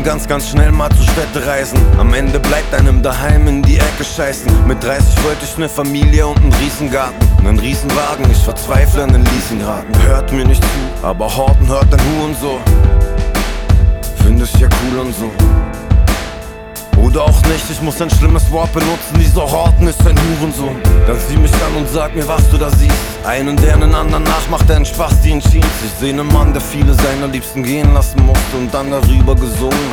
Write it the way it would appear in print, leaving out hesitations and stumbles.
wollten ganz schnell mal zur Städte reisen. Am Ende bleibt einem daheim in die Ecke scheißen. Mit 30 wollte ich ne Familie und einen Riesengarten, nen Riesenwagen, ich verzweifle an den Leasingraten. Hört mir nicht zu, aber Horten hört ein Huhn so. Find ich ja cool und so. Oder auch nicht, ich muss ein schlimmes Wort benutzen. Dieser Horten ist ein Hurensohn. Dann sieh mich an und sag mir, was du da siehst. Einen, der einen anderen nachmacht, der einen Spaß, die ihn Jeans. Ich seh nen Mann, der viele seiner Liebsten gehen lassen musste und dann darüber gesungen